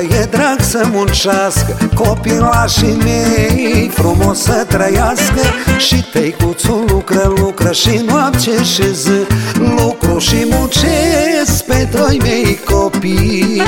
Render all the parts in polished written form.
e drag să muncească, copilașii mei frumos să trăiască. Și tăicuțul lucră și noapte și zi, lucru și muncesc pentru ai mei copii.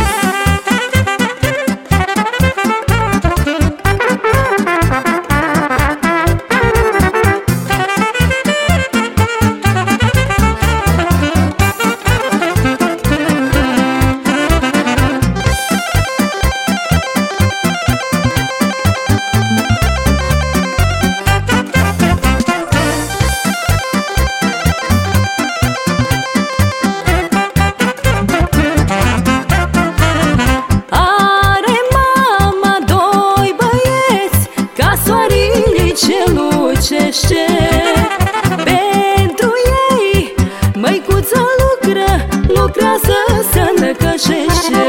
Pentru ei măicuța lucrează să năcășește.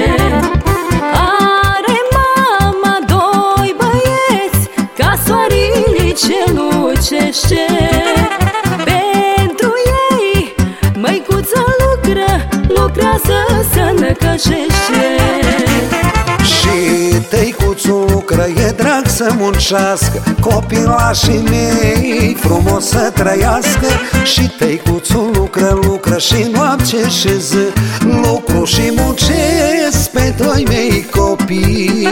Are mama doi băieți ca soarele ce lucește. Pentru ei măicuța lucrează să năcășește. Și tăicuțul e drag să muncească, copilașii mei frumos să trăiască. Și tăicuțul lucră și noapte și zi, lucru și muncesc pentru ai mei copii.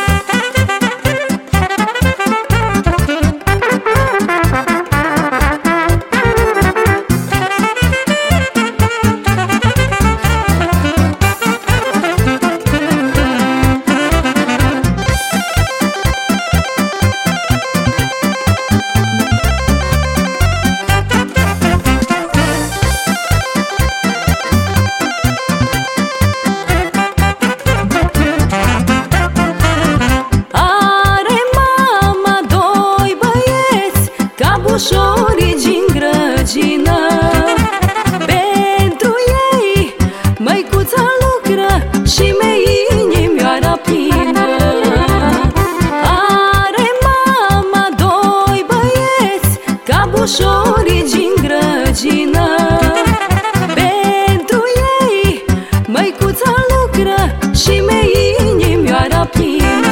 Bușorii din grăgină. Pentru ei măicuța lucră și mei inimioara plină. Are mama doi băieți ca bușorii din grăgină. Pentru ei măicuța lucră și mei inimioara plină.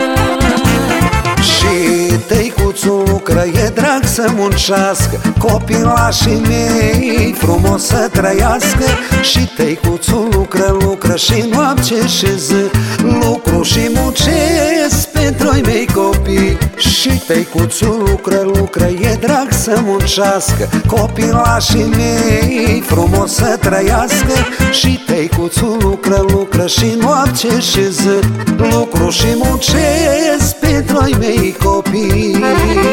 Și tăicuțul e drag să muncească, copilașii mei frumos să trăiască. Și tăicuțul lucră și noapte și zi, lucru și muncesc pentru ai mei copii. Și tăicuțul lucră, e drag să muncească, copilașii mei frumos să trăiască. Și tăicuțul lucră și noapte și zi, lucru și muncesc pentru ai mei copii.